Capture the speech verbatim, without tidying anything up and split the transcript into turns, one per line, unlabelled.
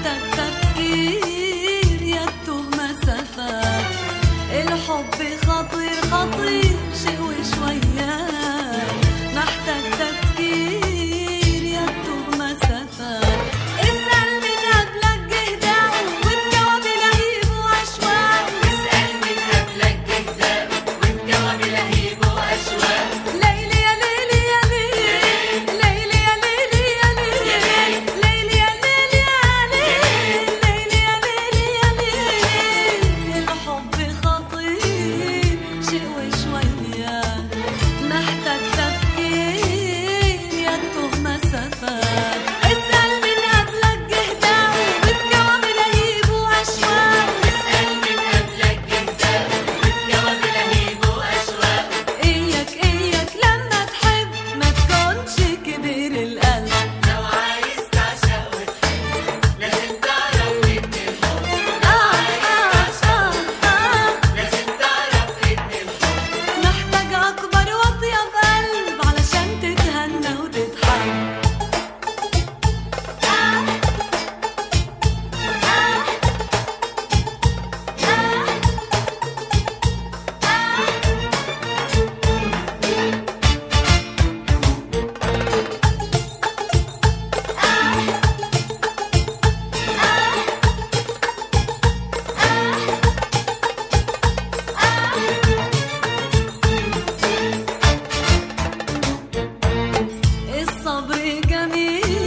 محتاج تفكير يكتب مسافات. الحب خطير خطير شيء وشوية، محتاج تفكير يكتب مسافات. اسأل من قبلك جهداء والجواب لهيب وأشواق.
اسأل من قبلك جهداء والجواب لهيب وأشواق.
ليلي يا ليلي يا ليلي، ليلي يا ليلي يا ليلي، ليلي يا ليلي يا ليلي، ليلي يا ليلي يا ليلي. الحب خطير شيء وشوية، محتاج تفكير يكتب مسافات. اسأل من قبلك جهداء والجواب لهيب وأشواق.
اسأل من قبلك جهداء والجواب لهيب وأشواق.
إياك إياك لما تحب ما تكونش كبير القلب.
لو عايز تعشق وتحب لازم تعرف إن الحب.
آه آه آه آه
لازم تعرف إن الحب
محتاج أكبر وأطيب قلب علشان تتهنى وتتحب. الصبر جميل